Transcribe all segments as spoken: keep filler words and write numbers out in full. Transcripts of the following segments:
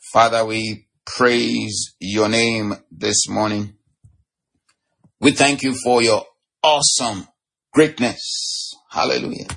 Father, we praise your name this morning. We thank you for your awesome greatness. Hallelujah.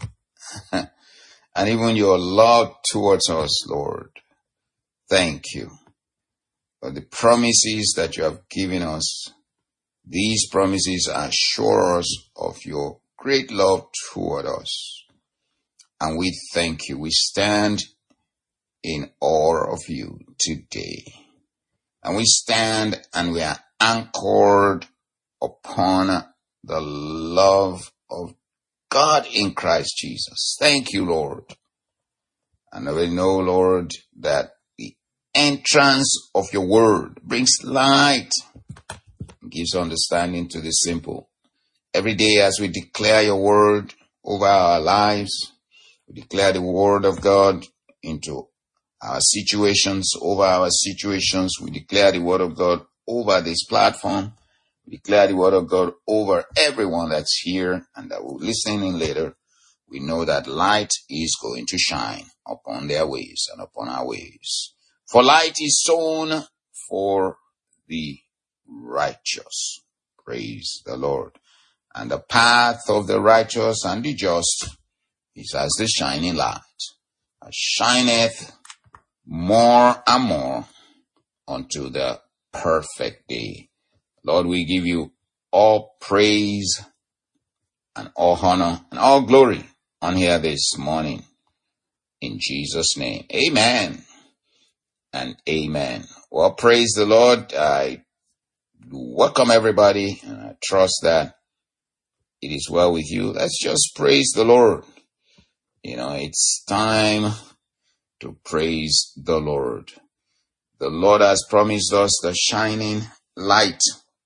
And even your love towards us, Lord. Thank you for the promises that you have given us. These promises assure us of your great love toward us. And we thank you. We stand in awe of you today. And we stand and we are anchored upon the love of God in Christ Jesus. Thank you, Lord. And we know, Lord, that the entrance of your word brings light, gives understanding to the simple. Every day as we declare your word over our lives, we declare the word of God into our situations, over our situations. We declare the word of God over this platform. We declare the word of God over everyone that's here and that will listen in later. We know that light is going to shine upon their ways and upon our ways. For light is sown for the righteous. Praise the Lord. And the path of the righteous and the just is as the shining light, that shineth more and more unto the perfect day. Lord, we give you all praise and all honor and all glory on here this morning. In Jesus' name, amen and amen. Well, praise the Lord. I welcome everybody, and I trust that it is well with you. Let's just praise the Lord. You know, it's time to praise the Lord. The Lord has promised us the shining light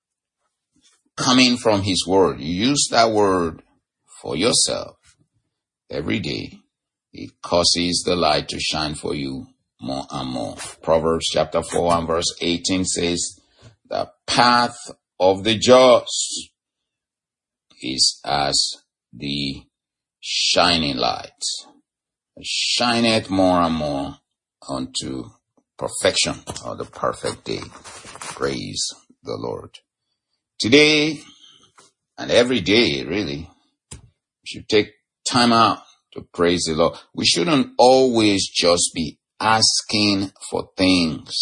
coming from his word. You use that word for yourself every day. It causes the light to shine for you more and more. Proverbs chapter four and verse eighteen says, the path of the just is as the shining light. It shineth more and more unto perfection, or the perfect day. Praise the Lord. Today and every day, really, we should take time out to praise the Lord. We shouldn't always just be asking for things.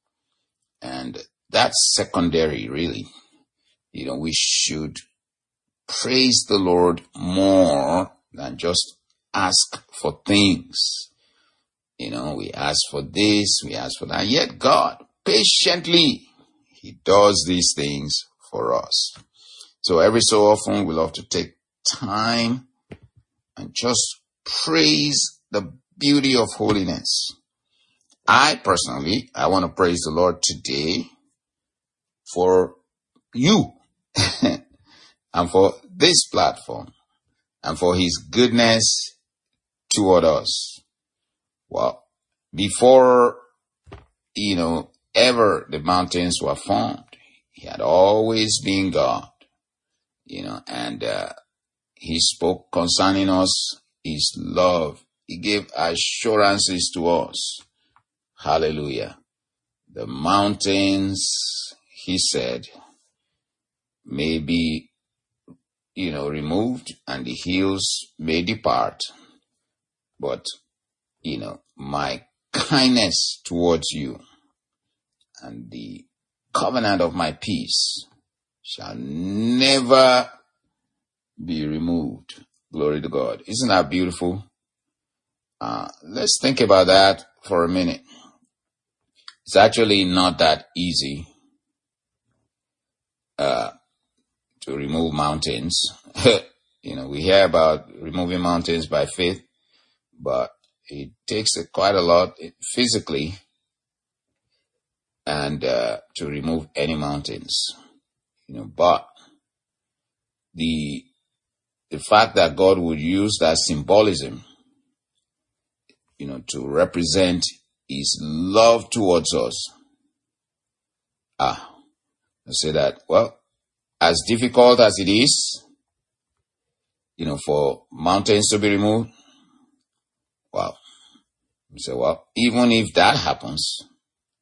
And that's secondary, really. You know, we should praise the Lord more than just ask for things. You know, we ask for this, we ask for that. Yet God, patiently, he does these things for us. So every so often, we love to take time and just praise the beauty of holiness. I personally, I want to praise the Lord today for you and for this platform and for his goodness toward us. Well, before, you know, ever the mountains were formed, he had always been God, you know, and uh, he spoke concerning us, his love. He gave assurances to us. Hallelujah. The mountains, he said, may be, you know, removed and the hills may depart. But, you know, my kindness towards you and the covenant of my peace shall never be removed. Glory to God. Isn't that beautiful? Uh, let's think about that for a minute. It's actually not that easy uh, to remove mountains. You know, we hear about removing mountains by faith, but it takes a, quite a lot physically and uh, to remove any mountains. You know, but the the fact that God would use that symbolism, you know, to represent his love towards us. Ah, I say that, well, as difficult as it is, you know, for mountains to be removed, wow. You say, well, even if that happens,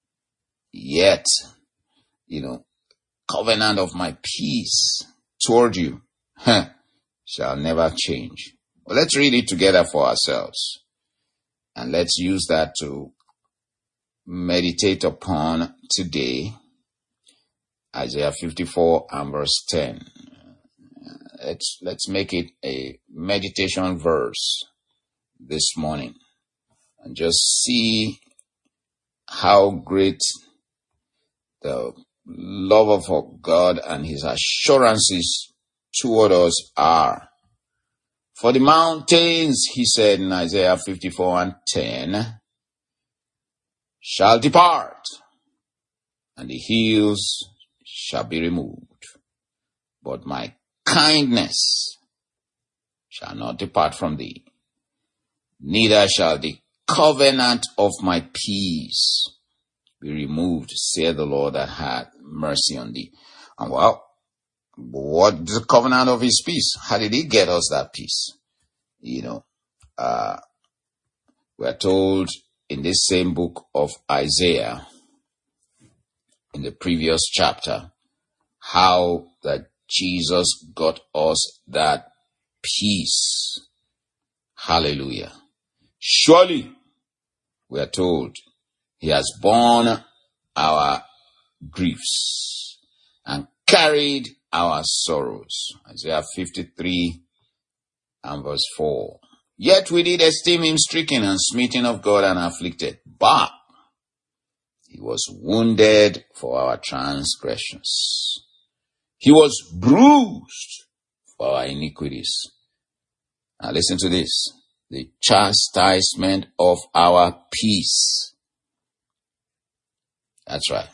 Yet, you know, covenant of my peace toward you huh, shall never change. Well, let's read it together for ourselves. And let's use that to meditate upon today. Isaiah fifty-four and verse ten. Let's, let's make it a meditation verse this morning. And just see how great the love of God and his assurances toward us are. For the mountains, he said in Isaiah fifty-four and ten, shall depart, and the hills shall be removed. But my kindness shall not depart from thee, neither shall the covenant of my peace be removed, saith the Lord that had mercy on thee. And well, what is the covenant of his peace? How did he get us that peace? You know, uh, we are told in this same book of Isaiah, in the previous chapter, how that Jesus got us that peace. Hallelujah. Surely, we are told, he has borne our griefs and carried our sorrows. Isaiah fifty-three and verse four. Yet we did esteem him stricken and smitten of God and afflicted, but he was wounded for our transgressions. He was bruised for our iniquities. Now listen to this. The chastisement of our peace, that's right,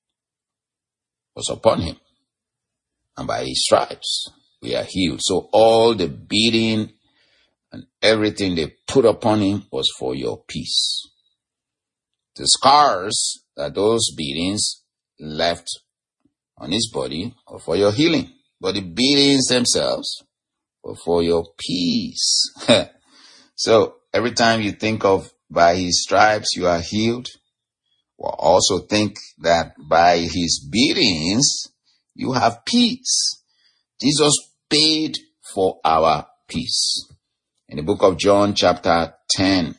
was upon him. And by his stripes we are healed. So all the beating and everything they put upon him was for your peace. The scars that those beatings left on his body were for your healing. But the beatings themselves were for your peace. So every time you think of by his stripes you are healed, well, also think that by his beatings you have peace. Jesus paid for our peace. In the book of John chapter ten,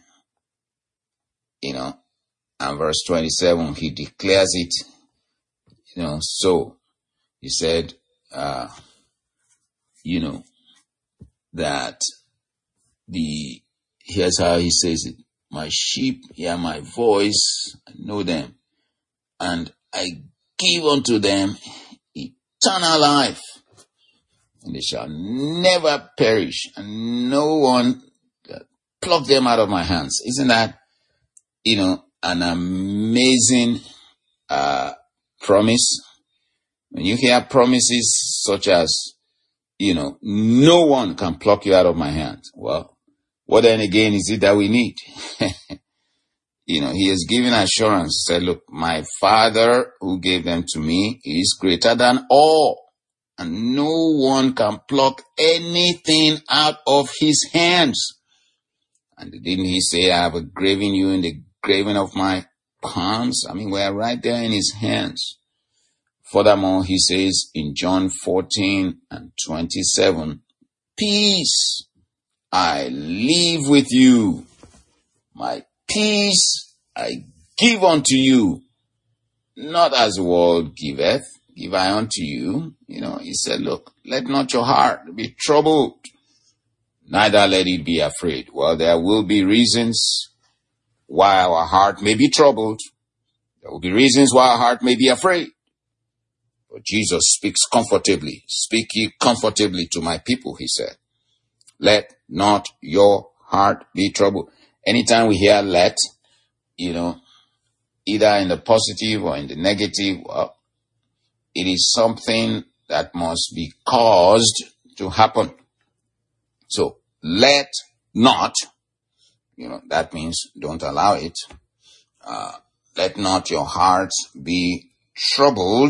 you know, and verse twenty-seven, he declares it, you know, so he said, uh, you know, that the, here's how he says it. My sheep hear my voice, I know them, and I give unto them eternal life, and they shall never perish, and no one pluck them out of my hands. Isn't that, you know, an amazing uh, promise? When you hear promises such as, you know, no one can pluck you out of my hands. Well, what then again is it that we need? You know, he has given assurance. He said, look, my Father who gave them to me is greater than all, and no one can pluck anything out of his hands. And didn't he say, I have graven you in the graven of my palms? I mean, we're right there in his hands. Furthermore, he says in John fourteen and twenty-seven, peace I leave with you, my peace I give unto you, not as the world giveth, give I unto you. You know, he said, look, let not your heart be troubled, neither let it be afraid. Well, there will be reasons why our heart may be troubled. There will be reasons why our heart may be afraid. But Jesus speaks comfortably. Speak ye comfortably to my people, he said. Let not your heart be troubled. Anytime we hear let, you know, either in the positive or in the negative, well, it is something that must be caused to happen. So let not, you know, that means don't allow it. Uh, let not your hearts be troubled.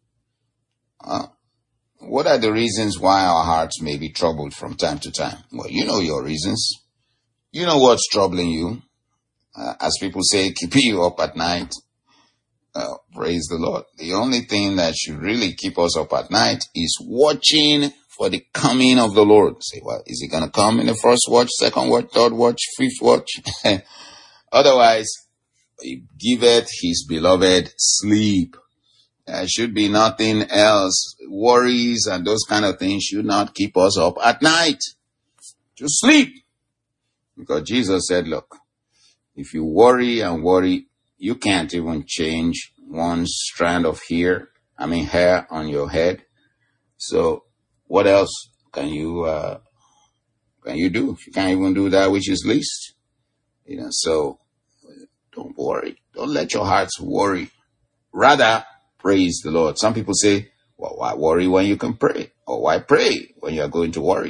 Uh, what are the reasons why our hearts may be troubled from time to time? Well, you know your reasons. You know what's troubling you. Uh, as people say, keeping you up at night. Uh, praise the Lord. The only thing that should really keep us up at night is watching for the coming of the Lord. Say, well, is he going to come in the first watch, second watch, third watch, fifth watch? Otherwise, he giveth his beloved sleep. There should be nothing else. Worries and those kind of things should not keep us up at night. To sleep. Because Jesus said, look, if you worry and worry, you can't even change one strand of hair, I mean hair on your head. So what else can you, uh, can you do? You can't even do that which is least. You know, so don't worry. Don't let your hearts worry. Rather, praise the Lord. Some people say, well, why worry when you can pray? Or why pray when you are going to worry?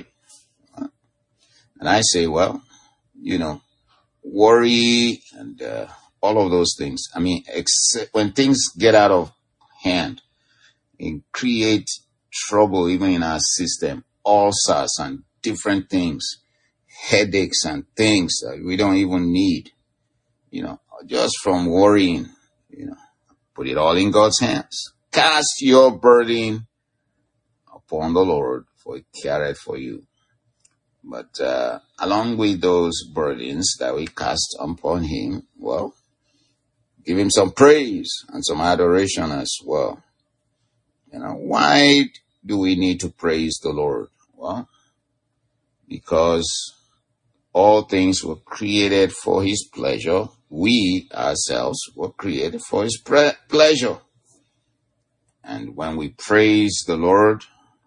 And I say, well, you know, worry and uh, all of those things. I mean, except when things get out of hand, it create trouble even in our system, ulcers and different things, headaches and things that we don't even need, you know, just from worrying, you know, put it all in God's hands. Cast your burden upon the Lord, for he careth for you. But uh, along with those burdens that we cast upon him, well, give him some praise and some adoration as well. You know, why do we need to praise the Lord? Well, because all things were created for his pleasure. We ourselves were created for his pre- pleasure. And when we praise the Lord,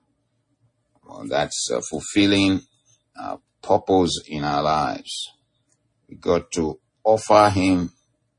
well, that's uh, fulfilling uh, purpose in our lives. We got to offer him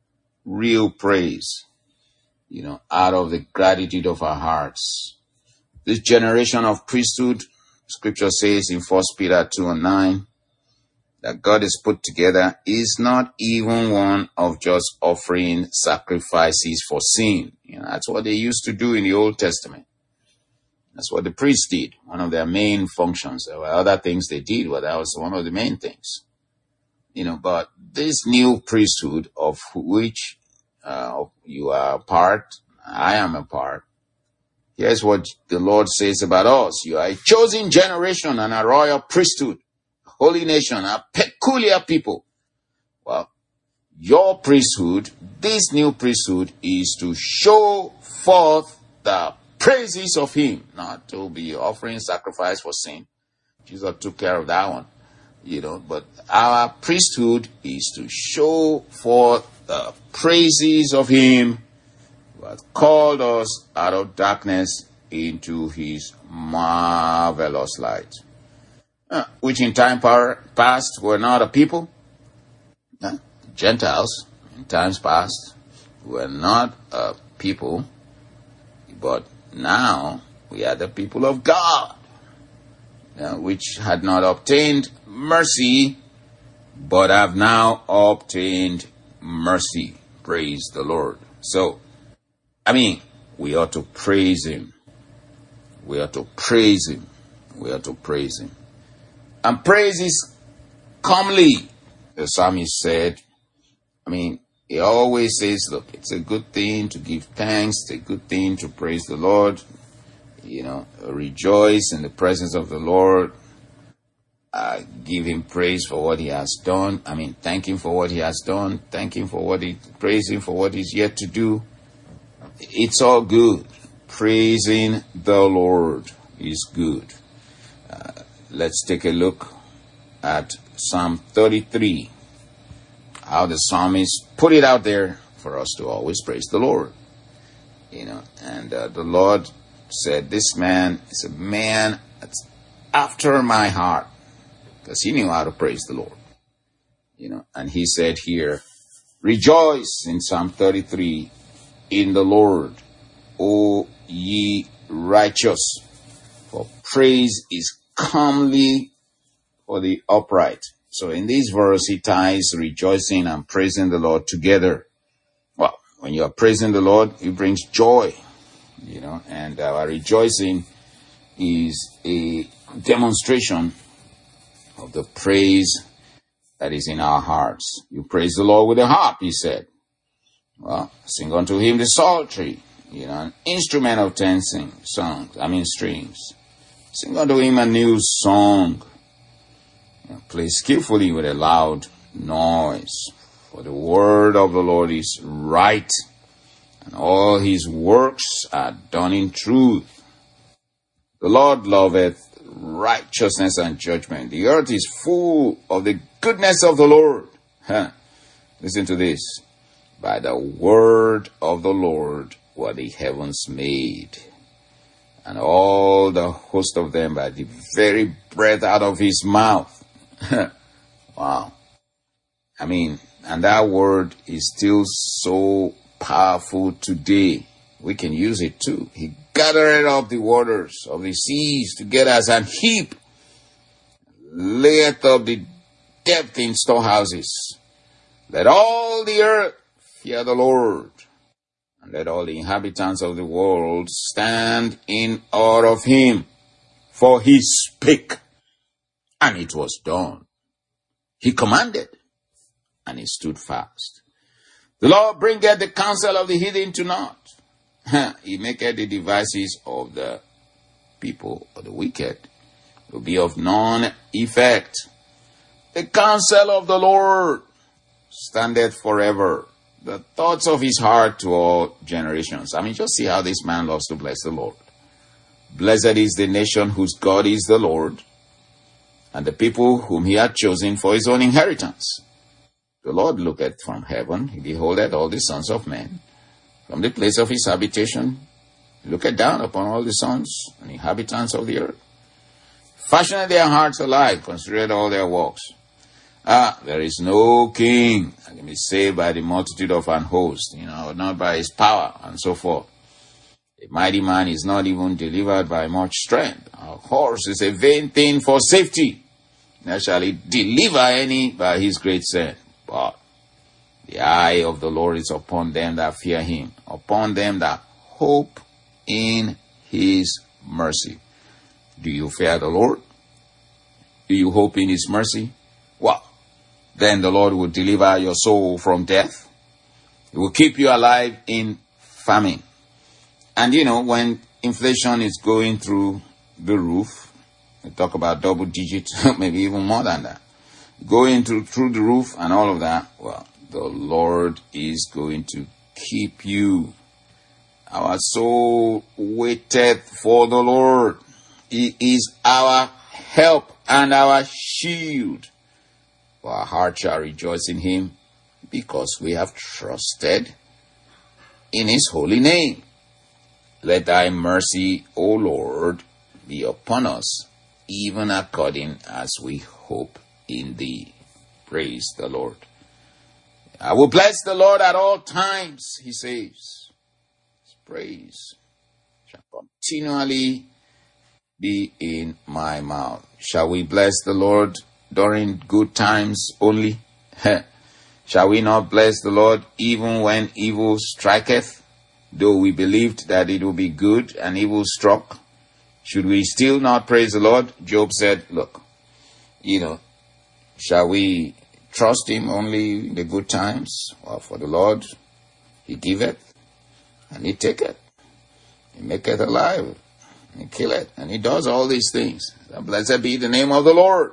real praise, you know, out of the gratitude of our hearts. This generation of priesthood, scripture says in First Peter two and nine, that God has put together is not even one of just offering sacrifices for sin. You know, that's what they used to do in the Old Testament. That's what the priests did. One of their main functions. There were other things they did, but that was one of the main things. You know, but this new priesthood of which uh, you are a part, I am a part. Here's what the Lord says about us. You are a chosen generation and a royal priesthood, a holy nation, a peculiar people. Well, your priesthood, this new priesthood, is to show forth the praises of him, not to be offering sacrifice for sin. Jesus took care of that one, you know, but our priesthood is to show forth the praises of him who has called us out of darkness into his marvelous light, uh, which in time past were not a people. Uh, Gentiles in times past were not a people, but now we are the people of God, uh, which had not obtained mercy, but have now obtained mercy. Praise the Lord. So, I mean, we ought to praise him. We ought to praise him. We ought to praise him. And praise is comely, the psalmist said. I mean, he always says, look, it's a good thing to give thanks. It's a good thing to praise the Lord. You know, rejoice in the presence of the Lord. Uh, give him praise for what he has done. I mean, thank him for what he has done. Thank him for what he, praise him for what he's yet to do. It's all good. Praising the Lord is good. Uh, let's take a look at Psalm thirty-three. How the psalmist put it out there for us to always praise the Lord. You know, and uh, the Lord said, this man is a man that's after my heart, because he knew how to praise the Lord. You know, and he said here, rejoice in Psalm thirty-three in the Lord, O ye righteous, for praise is comely for the upright. So in this verse, he ties rejoicing and praising the Lord together. Well, when you are praising the Lord, it brings joy, you know, and our rejoicing is a demonstration of the praise that is in our hearts. You praise the Lord with a harp, he said. Well, sing unto him the psaltery, you know, an instrument of ten sing, songs, I mean strings. Sing unto him a new song. You know, play skillfully with a loud noise. For the word of the Lord is right, and all his works are done in truth. The Lord loveth righteousness and judgment. The earth is full of the goodness of the Lord. Huh. Listen to this. By the word of the Lord were the heavens made, and all the host of them by the very breath out of his mouth. Wow. I mean, and that word is still so powerful today. We can use it too. He gathered up the waters of the seas together as an heap, layeth up the depth in storehouses. Let all the earth fear the Lord, and let all the inhabitants of the world stand in awe of him. For he spake, and it was done. He commanded, and it stood fast. The Lord bringeth the counsel of the heathen to naught. He maketh the devices of the people or the wicked to be of none effect. The counsel of the Lord standeth forever, the thoughts of his heart to all generations. I mean, just see how this man loves to bless the Lord. Blessed is the nation whose God is the Lord, and the people whom he hath chosen for his own inheritance. The Lord looketh from heaven, he beholdeth all the sons of men. From the place of his habitation, he looketh down upon all the sons and inhabitants of the earth. Fashioneth their hearts alike, considereth all their works. Ah, there is no king that can be saved by the multitude of an host, you know, not by his power, and so forth. A mighty man is not even delivered by much strength. A horse is a vain thing for safety. Neither shall he deliver any by his great strength. But the eye of the Lord is upon them that fear him, upon them that hope in his mercy. Do you fear the Lord? Do you hope in his mercy? Well, then the Lord will deliver your soul from death. He will keep you alive in famine. And you know, when inflation is going through the roof, we talk about double digits, maybe even more than that, going through, through the roof and all of that, well, the Lord is going to keep you. Our soul waiteth for the Lord. He is our help and our shield. For our heart shall rejoice in him, because we have trusted in his holy name. Let thy mercy, O Lord, be upon us, even according as we hope in thee. Praise the Lord. I will bless the Lord at all times, he says. His praise shall continually be in my mouth. Shall we bless the Lord during good times only? Shall we not bless the Lord even when evil striketh? Though we believed that it would be good and evil struck, should we still not praise the Lord? Job said, look, you know, shall we trust him only in the good times? Well, for the Lord, he giveth and he taketh. He maketh alive and he killeth. And he does all these things. So blessed be the name of the Lord.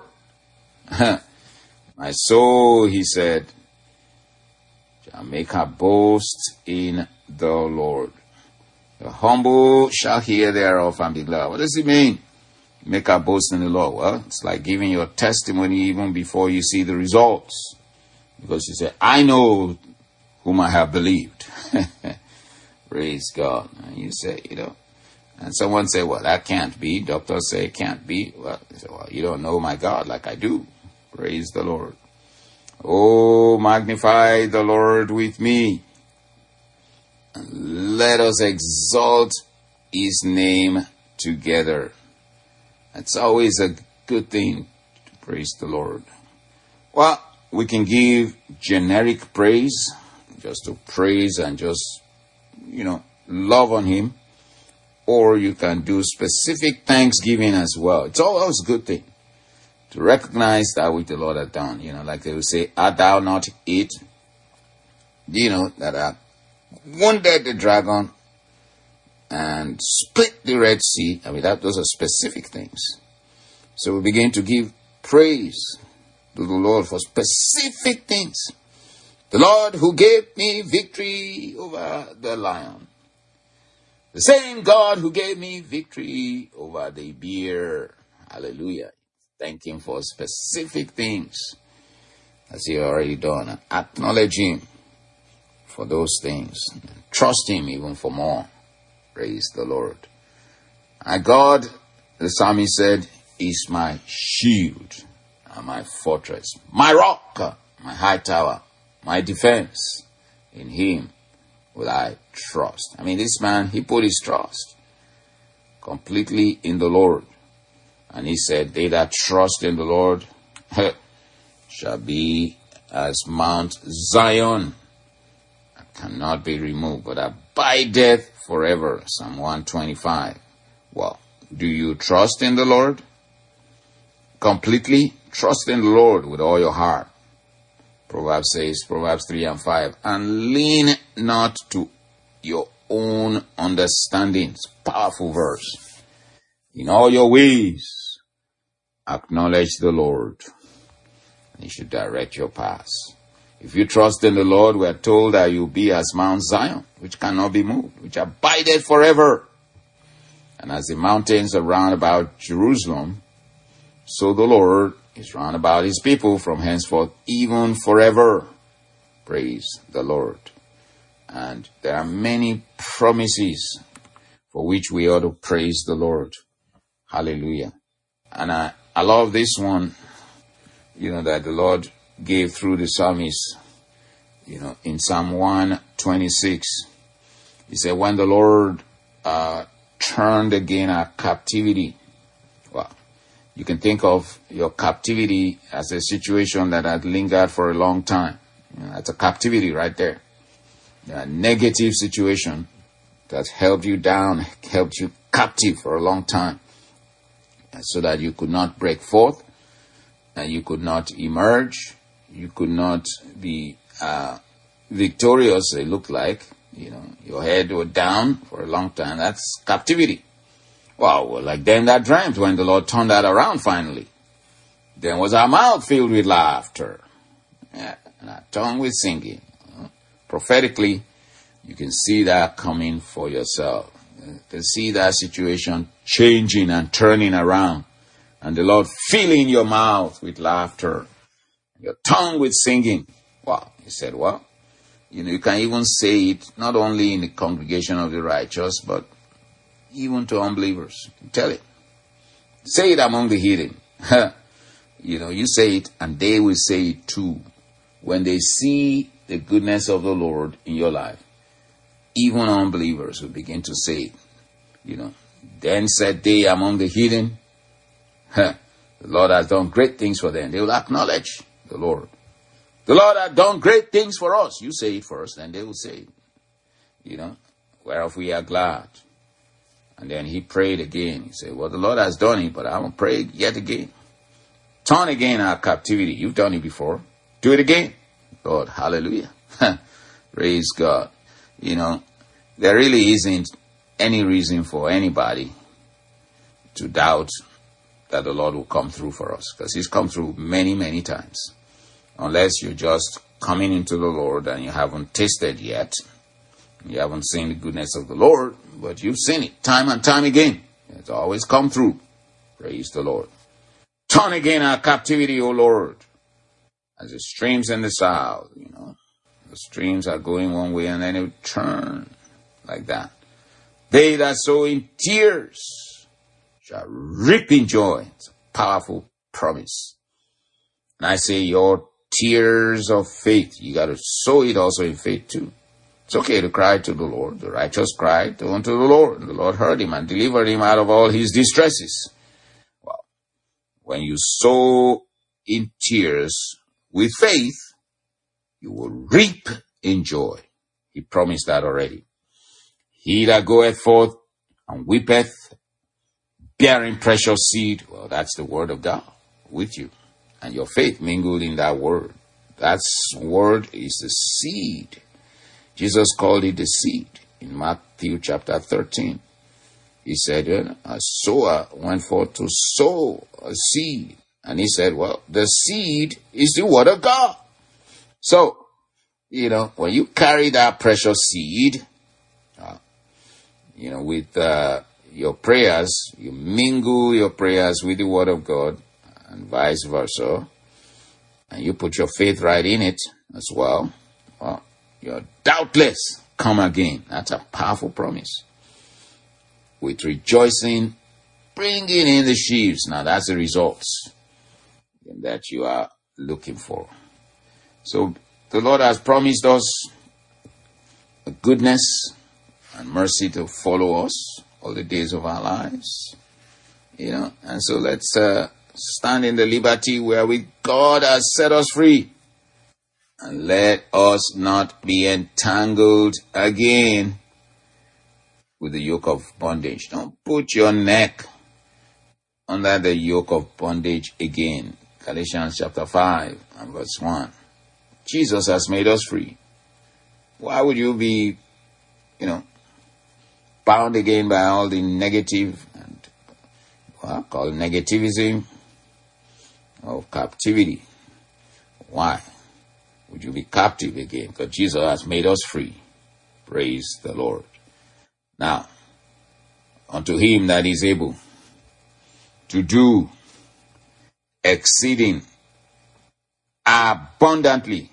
My soul, he said, shall make her boast in the Lord. The humble shall hear thereof and be glad. What does it mean? Make her boast in the Lord. Well, it's like giving your testimony even before you see the results. Because you say, I know whom I have believed. Praise God. And you say, you know, and someone say, well, that can't be. Doctors say it can't be. Well, they say, well, you don't know my God like I do. Praise the Lord. Oh, magnify the Lord with me. And let us exalt his name together. It's always a good thing to praise the Lord. Well, we can give generic praise, just to praise and just, you know, love on him. Or you can do specific thanksgiving as well. It's always a good thing to recognize that which the Lord has done. You know, like they will say, art thou not it? You know, that uh, wounded the dragon and split the Red Sea. I mean, that those are specific things. So we begin to give praise to the Lord for specific things. The Lord who gave me victory over the lion. The same God who gave me victory over the bear. Hallelujah. Thank him for specific things as he already done. Acknowledge him for those things. Trust him even for more. Praise the Lord. My God, the psalmist said, is my shield and my fortress, my rock, my high tower, my defense. In him will I trust. I mean, this man, he put his trust completely in the Lord. And he said, they that trust in the Lord shall be as Mount Zion, that cannot be removed, but abideth forever. Psalm one twenty-five. Well, do you trust in the Lord? Completely trust in the Lord with all your heart. Proverbs says, Proverbs three and five, and lean not to your own understanding. It's a powerful verse. In all your ways, acknowledge the Lord, and he should direct your paths. If you trust in the Lord, we are told that you'll be as Mount Zion, which cannot be moved, which abideth forever. And as the mountains are round about Jerusalem, so the Lord is round about his people from henceforth, even forever. Praise the Lord. And there are many promises for which we ought to praise the Lord. Hallelujah. And I, I love this one, you know, that the Lord gave through the psalmist, you know, in Psalm one twenty-six. He said, when the Lord uh, turned again our captivity. Well, you can think of your captivity as a situation that had lingered for a long time. You know, that's a captivity right there. A negative situation that held you down, held you captive for a long time, so that you could not break forth, and you could not emerge, you could not be uh, victorious, it looked like. You know, your head was down for a long time. That's captivity. Well, we're like them that dreamt when the Lord turned that around finally. Then was our mouth filled with laughter, yeah, and our tongue with singing. Uh, prophetically, you can see that coming for yourself. You can see that situation changing and turning around, and the Lord filling your mouth with laughter, your tongue with singing. Wow, he said, well, you know, you can even say it not only in the congregation of the righteous, but even to unbelievers. Tell it. Say it among the heathen. You know, you say it and they will say it too. When they see the goodness of the Lord in your life, even unbelievers will begin to say it. You know, then said they among the heathen, the Lord has done great things for them. They will acknowledge the Lord. The Lord has done great things for us. You say it first, and they will say it. You know, whereof we are glad. And then he prayed again. He said, well, the Lord has done it, but I will pray yet again. Turn again our captivity. You've done it before. Do it again. Lord, hallelujah. Praise God. You know, there really isn't any reason for anybody to doubt that the Lord will come through for us, because he's come through many, many times. Unless you're just coming into the Lord and you haven't tasted yet. You haven't seen the goodness of the Lord, but you've seen it time and time again. It's always come through. Praise the Lord. Turn again our captivity, O Lord, as the streams in the south, you know. The streams are going one way and then they turn like that. They that sow in tears shall reap in joy. It's a powerful promise. And I say your tears of faith, you got to sow it also in faith too. It's okay to cry to the Lord. The righteous cried unto the Lord. The Lord heard him and delivered him out of all his distresses. Well, when you sow in tears with faith, you will reap in joy. He promised that already. He that goeth forth and weepeth, bearing precious seed, well, that's the word of God with you. And your faith mingled in that word. That word is the seed. Jesus called it the seed in Matthew chapter thirteen. He said, a sower went forth to sow a seed. And he said, well, the seed is the word of God. So, you know, when you carry that precious seed, uh, you know, with uh, your prayers, you mingle your prayers with the word of God and vice versa, and you put your faith right in it as well, well, you're doubtless come again. That's a powerful promise. With rejoicing, bringing in the sheaves. Now that's the results that you are looking for. So the Lord has promised us goodness and mercy to follow us all the days of our lives. You know, and so let's uh, stand in the liberty wherewith God has set us free. And let us not be entangled again with the yoke of bondage. Don't put your neck under the yoke of bondage again. Galatians chapter five and verse one. Jesus has made us free. Why would you be, you know, bound again by all the negative and well, called negativism of captivity? Why would you be captive again? Because Jesus has made us free. Praise the Lord. Now, unto him that is able to do exceeding abundantly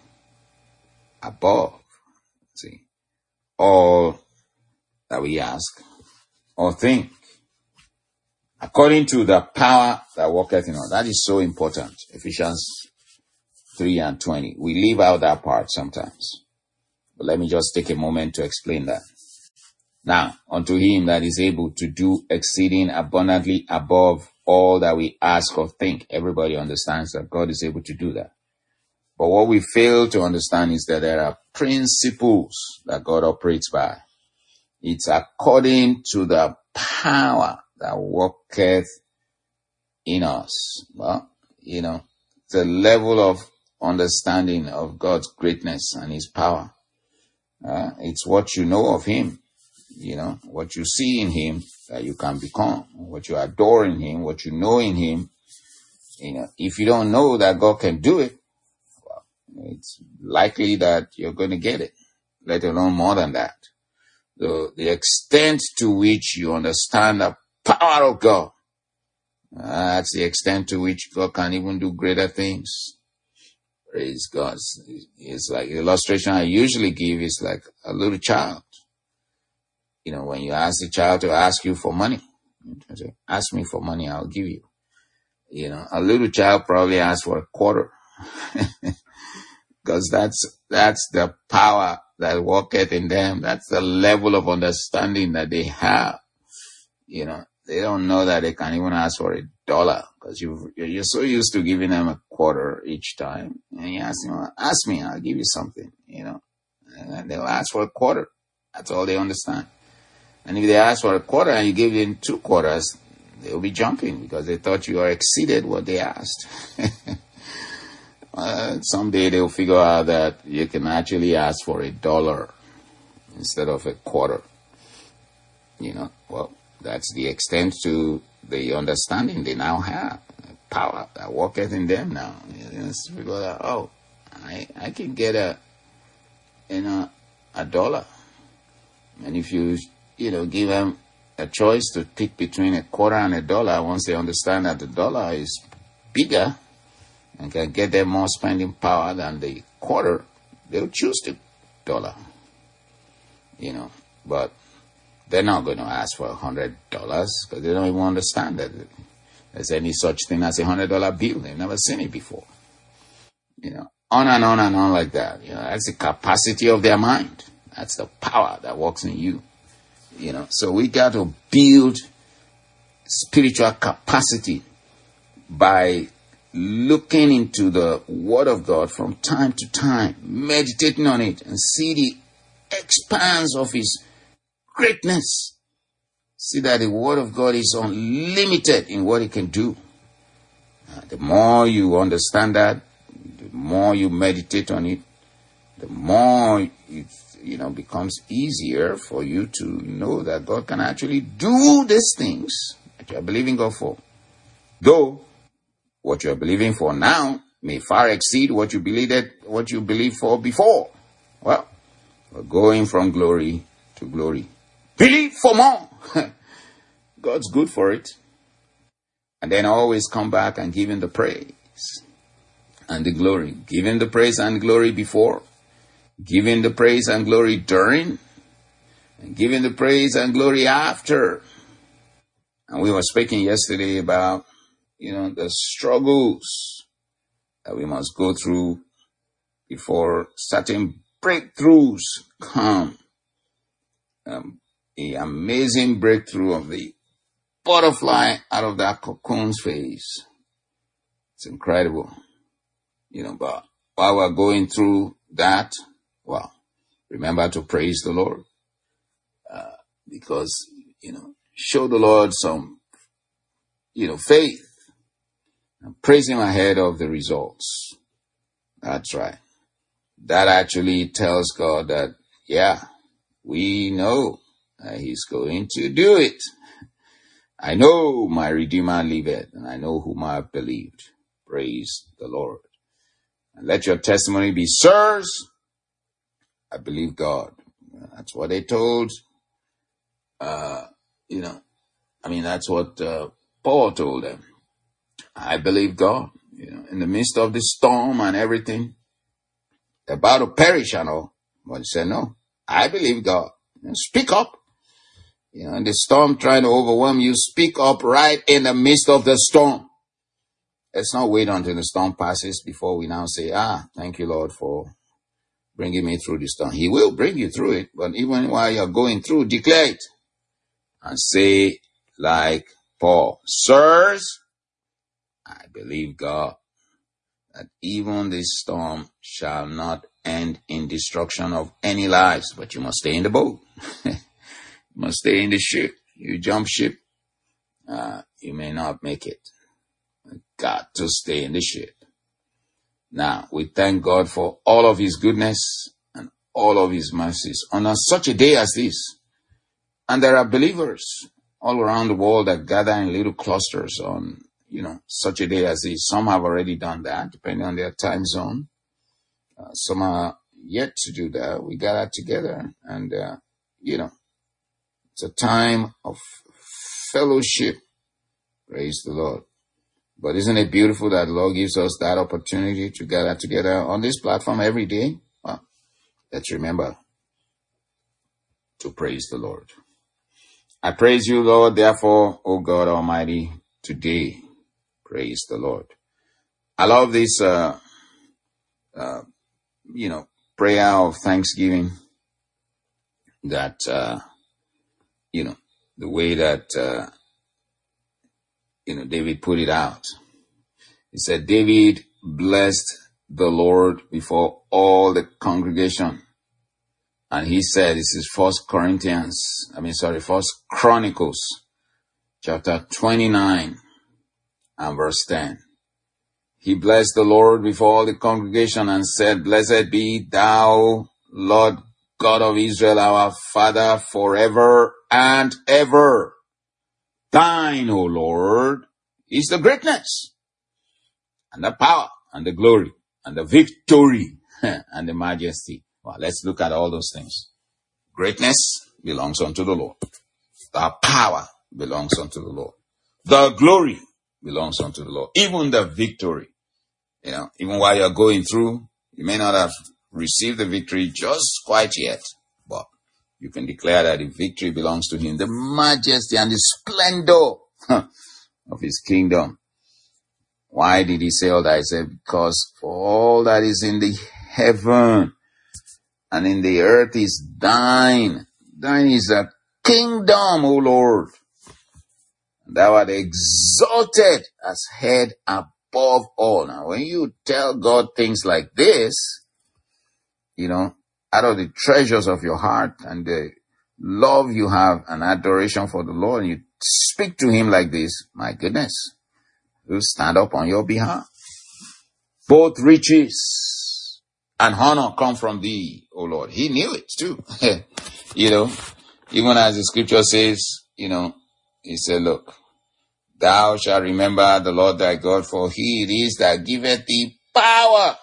above, see, all that we ask or think, according to the power that worketh in us. That is so important. Ephesians three and twenty. We leave out that part sometimes. But let me just take a moment to explain that. Now, unto him that is able to do exceeding abundantly above all that we ask or think. Everybody understands that God is able to do that. But what we fail to understand is that there are principles that God operates by. It's according to the power that worketh in us. Well, you know, the level of understanding of God's greatness and his power. Uh, it's what you know of him. You know, what you see in him that you can become, what you adore in him, what you know in him. You know, if you don't know that God can do it, well, it's likely that you're going to get it, let alone more than that. So the extent to which you understand the power of God, uh, that's the extent to which God can even do greater things. Praise God. It's like the illustration I usually give is like a little child. You know, when you ask the child to ask you for money, say, ask me for money, I'll give you. You know, a little child probably asks for a quarter. Because that's, that's the power that worketh in them. That's the level of understanding that they have. You know, they don't know that they can even ask for a dollar because you you're so used to giving them a quarter each time. And you ask them, ask me, I'll give you something, you know, and they'll ask for a quarter. That's all they understand. And if they ask for a quarter and you give them two quarters, they'll be jumping because they thought you exceeded what they asked. uh, someday they'll figure out that you can actually ask for a dollar instead of a quarter. You know, well, that's the extent to the understanding they now have. The power that worketh in them now. You know, people are, oh, I, I can get a, you know, a dollar. And if you you know, give them a choice to pick between a quarter and a dollar, once they understand that the dollar is bigger and can get them more spending power than the quarter, they'll choose the dollar. You know, but they're not going to ask for a hundred dollars because they don't even understand that there's any such thing as a hundred dollar bill. They've never seen it before. You know, on and on and on like that. You know, that's the capacity of their mind. That's the power that works in you. You know, so we got to build spiritual capacity by looking into the Word of God from time to time, meditating on it and see the expanse of His greatness. See that the Word of God is unlimited in what it can do. Uh, the more you understand that, the more you meditate on it, the more it, you know, becomes easier for you to know that God can actually do these things that you are believing God for. Though what you are believing for now may far exceed what you believed, what you believed for before. Well, we're going from glory to glory. Believe for more. God's good for it. And then always come back and give him the praise and the glory. Give him the praise and glory before. Give him the praise and glory during. And give him the praise and glory after. And we were speaking yesterday about, you know, the struggles that we must go through before certain breakthroughs come. Um, an amazing breakthrough of the butterfly out of that cocoon's face. It's incredible. You know, but while we're going through that, well, remember to praise the Lord. Uh, because, you know, show the Lord some, you know, faith. And praise him ahead of the results. That's right. That actually tells God that, yeah, we know that he's going to do it. I know my Redeemer liveth, and I know whom I have believed. Praise the Lord. And let your testimony be, sirs, I believe God. That's what they told, uh, you know, I mean, that's what uh, Paul told them. I believe God, you know, in the midst of the storm and everything, they're about to perish and all. But he said, no, I believe God. You know, speak up. You know, in the storm trying to overwhelm you, speak up right in the midst of the storm. Let's not wait until the storm passes before we now say, ah, thank you, Lord, for bringing me through the storm. He will bring you through it, but even while you're going through, declare it and say like Paul, sirs, I believe God that even this storm shall not end in destruction of any lives, but you must stay in the boat. You must stay in the ship. You jump ship, uh, you may not make it. You got to stay in the ship. Now, we thank God for all of his goodness and all of his mercies on a, such a day as this. And there are believers all around the world that gather in little clusters on, you know, such a day as this. Some have already done that, depending on their time zone. Uh, some are yet to do that. We gather together and, uh, you know, it's a time of fellowship. Praise the Lord. But isn't it beautiful that the Lord gives us that opportunity to gather together on this platform every day? Well, let's remember to praise the Lord. I praise you, Lord, therefore, O God Almighty, today. Praise the Lord. I love this, uh, uh, you know, prayer of thanksgiving that, uh, you know, the way that, uh, you know, David put it out. He said, David blessed the Lord before all the congregation. And he said, this is First Corinthians, I mean, sorry, First Chronicles, chapter twenty-nine and verse ten. He blessed the Lord before all the congregation and said, blessed be thou, Lord God of Israel, our Father, forever and ever. Thine, O Lord, is the greatness and the power and the glory and the victory and the majesty. Well, let's look at all those things. Greatness belongs unto the Lord. The power belongs unto the Lord. The glory belongs unto the Lord. Even the victory. You know, even while you're going through, you may not have received the victory just quite yet, but you can declare that the victory belongs to him. The majesty and the splendor of his kingdom. Why did he say all that? He said, because for all that is in the heaven and in the earth is thine. Thine is a kingdom, O Lord. Thou art exalted as head above all. Now, when you tell God things like this, you know, out of the treasures of your heart and the love you have and adoration for the Lord, and you speak to him like this, my goodness, he'll stand up on your behalf. Both riches and honor come from thee, O Lord. He knew it too. You know, even as the scripture says, you know, he said, look, thou shalt remember the Lord thy God, for he it is that giveth thee power,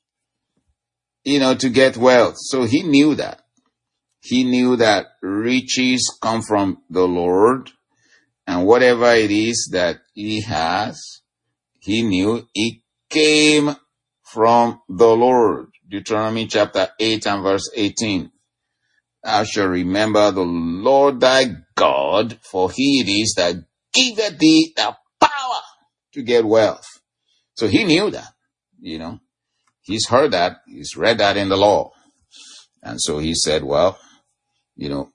you know, to get wealth. So he knew that. He knew that riches come from the Lord, and whatever it is that he has, he knew it came from the Lord. Deuteronomy chapter eight and verse eighteen. Thou shalt remember the Lord thy God, for he it is that giveth thee the power to get wealth. So he knew that, you know. He's heard that. He's read that in the law. And so he said, well, you know,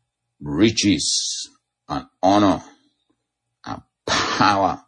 riches and honor and power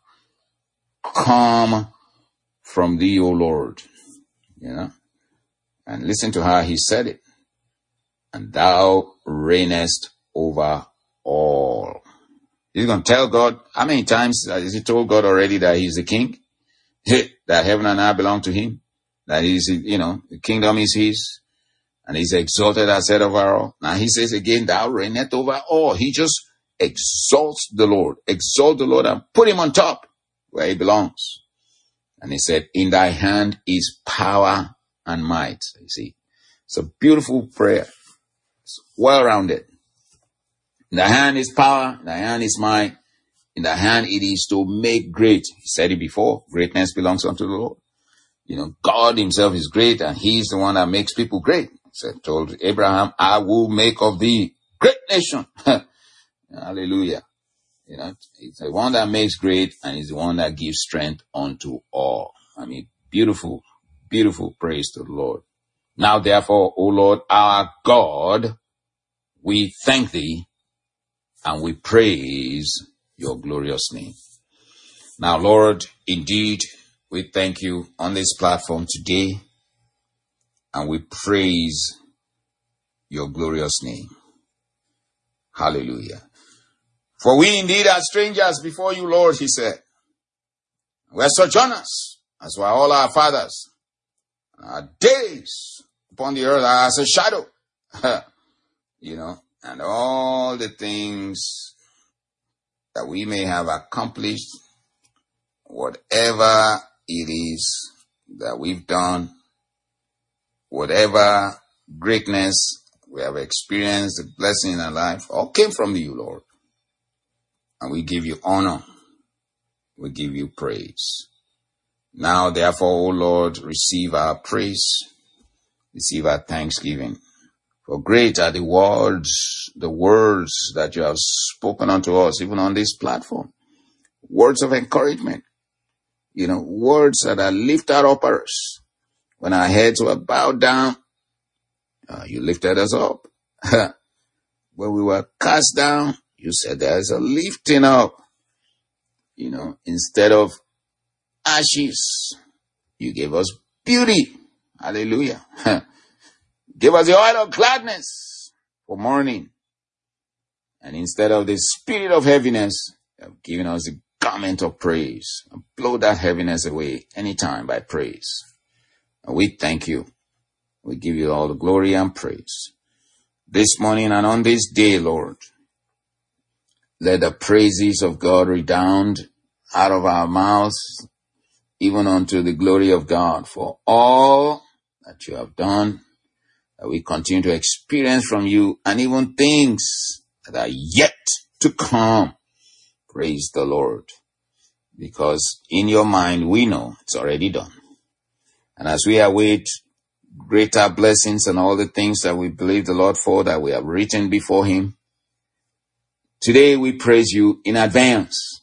come from thee, O Lord. You know. And listen to how he said it. And thou reignest over all. He's going to tell God, how many times has he told God already that he's the king? That heaven and earth belong to him? That he's, you know, the kingdom is his? And he's exalted as head over all. Now he says again, thou reignest over all. He just exalts the Lord. Exalt the Lord and put him on top where he belongs. And he said, in thy hand is power and might. You see, it's a beautiful prayer. It's well-rounded. In thy hand is power, in thy hand is might, in thy hand it is to make great. He said it before, greatness belongs unto the Lord. You know, God himself is great, and he's the one that makes people great. He said, told Abraham, I will make of thee great nation. Hallelujah. You know, it's the one that makes great, and he's the one that gives strength unto all. I mean, beautiful, beautiful praise to the Lord. Now, therefore, O Lord, our God, we thank thee and we praise your glorious name. Now, Lord, indeed, we thank you on this platform today and we praise your glorious name. Hallelujah. For we indeed are strangers before you, Lord, he said. We are sojourners, as were all our fathers. Our days upon the earth are as a shadow. You know, and all the things that we may have accomplished, whatever it is that we've done, whatever greatness we have experienced, the blessing in our life, all came from you, Lord. And we give you honor. We give you praise. Now, therefore, O Lord, receive our praise, receive our thanksgiving. For great are the words, the words that you have spoken unto us, even on this platform. Words of encouragement. You know, words that are lifted up us. When our heads were bowed down, uh, you lifted us up. When we were cast down, you said there is a lifting up. You know, instead of ashes, you gave us beauty. Hallelujah. Give us the oil of gladness for mourning. And instead of the spirit of heaviness, you have given us the garment of praise. And blow that heaviness away anytime by praise. And we thank you. We give you all the glory and praise. This morning and on this day, Lord, let the praises of God redound out of our mouths, even unto the glory of God, for all that you have done, that we continue to experience from you, and even things that are yet to come. Praise the Lord. Because in your mind, we know it's already done. And as we await greater blessings and all the things that we believe the Lord for, that we have written before him, today we praise you in advance.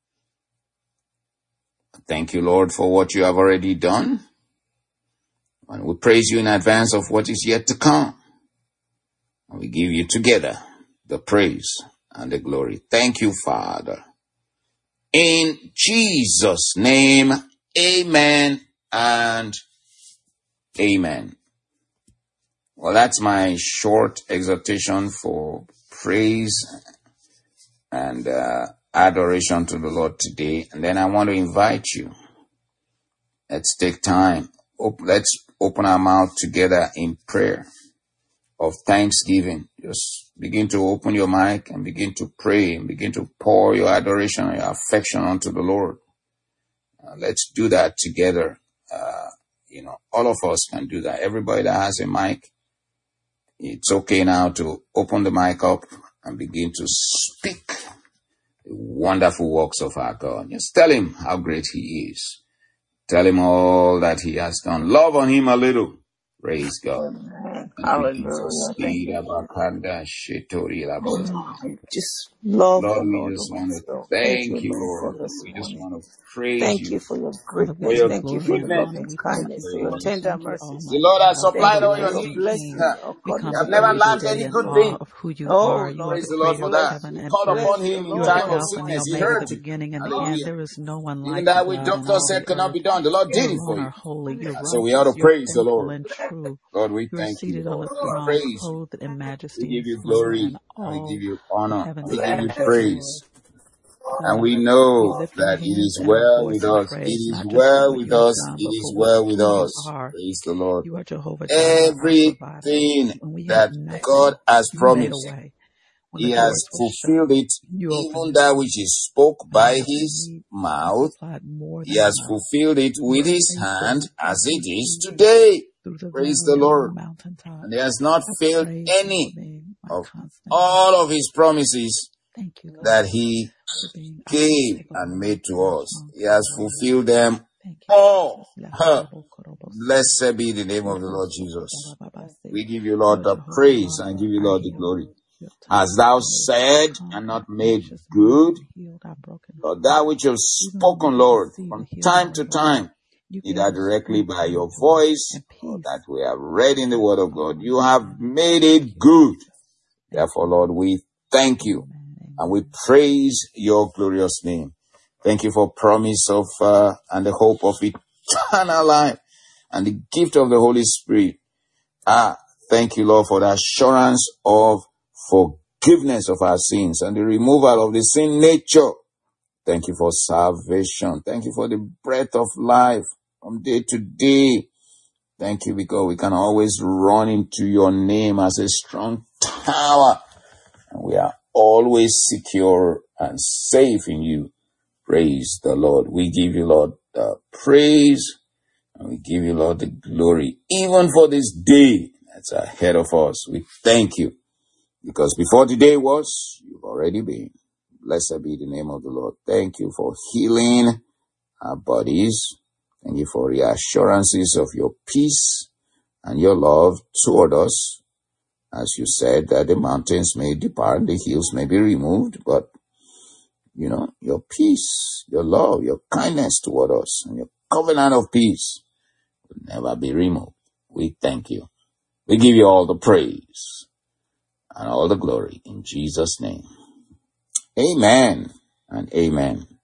Thank you, Lord, for what you have already done. And we praise you in advance of what is yet to come. And we give you together the praise and the glory. Thank you, Father. In Jesus' name, amen and amen. Well, that's my short exhortation for praise and uh, adoration to the Lord today. And then I want to invite you. Let's take time. Let's open our mouth together in prayer of thanksgiving. Just begin to open your mic and begin to pray and begin to pour your adoration and your affection unto the Lord. Uh, let's do that together. Uh, you know, all of us can do that. Everybody that has a mic, it's okay now to open the mic up and begin to speak the wonderful works of our God. Just tell him how great he is. Tell him all that he has done. Love on him a little. Praise God. Amen. Thank you, Jesus. Hallelujah. Thank you, Jesus. Just love the Lord, we Lord just of want my to soul. Thank thank you, you, Lord, for Lord. this We just morning. want to praise Thank you you for your Father, we for greatness. your give Thank you for glory your and goodness. honor. loving We thank you kindness, for for your you. Praise. tender Thank you, mercies. The Almighty Lord has God, for Thank supplied you all for your everlasting your needs. blessings King. We You come according have to your before never you lacked riches today any in in good glory. awe thing. of who you Oh are. You are Lord, Praise the the we Lord creator for of that. bless heaven You you. and We called earth. upon bless you, him in You are Lord, time for of Alpha who and you sickness. He are. Omega, heard the you. beginning and the end. Hallelujah. There is no one Even like you, that which God, in doctor all said the cannot earth. be done. The Lord did You it for alone you. are holy. You're And so we ought righteous. to You're praise the faithful Lord. and true. Lord, we You are thank you, seated on Lord. the We throne, praise you. clothed in We majesty give and you splendor, glory and and we give all you the honor and heavens we give you bow Bless before praise. us. And God, we we know lift our that it hands is and our well voice with in us. It praise, is not just for well what with you have us. done, It but is for what, well with who you us. are. Praise the Lord. You are Jehovah Jireh, our provider. Everything When we had that nothing, God has you made a promised, way. When the he has doors were shut, fulfilled it. you opened Even the that door. which is spoke When I by had no his need, you mouth, supplied more he than has enough. fulfilled it You with are his faithful. hand as We it is see you today. through the Praise the valley and on the Lord. mountaintop. And he has not I failed praise you for any being my of constant God. all of his promises Thank you, God, that he for being gave and unshakable. made to us. He has fulfilled them Thank you, all. Jesus. Huh. Blessed be the name of the Lord Jesus. We give you, Lord, You are the Jehovah praise and Rapha, give you, our Lord, the healer. glory. You have Hast touched thou our said and not made anxious mind good? and healed our broken Lord, heart. that which you have Even when we spoken, didn't Lord, see the from healing time on to the way, time, you gave either us directly strength by to your endure voice and or peace that we have read in the as word we of call God, on you your have name. made Thank it you, good. Jesus. Thank Therefore, you, Lord, Lord. we thank you Amen. and we Amen. praise your glorious name. Thank you for promise of uh, and the hope of eternal life and the gift of the Holy Spirit. Ah, thank you, Lord, for the assurance of forgiveness of our sins and the removal of the sin nature. Thank you for salvation. Thank you for the breath of life from day to day. Thank you because we can always run into your name as a strong tower. And we are always secure and safe in you. Praise the Lord. We give you, Lord, the praise. And we give you, Lord, the glory. Even for this day that's ahead of us, we thank you. Because before the day was, you've already been. Blessed be the name of the Lord. Thank you for healing our bodies. Thank you for reassurances of your peace and your love toward us. As you said, that the mountains may depart, the hills may be removed, but, you know, your peace, your love, your kindness toward us, and your covenant of peace will never be removed. We thank you. We give you all the praise and all the glory in Jesus' name. Amen and amen.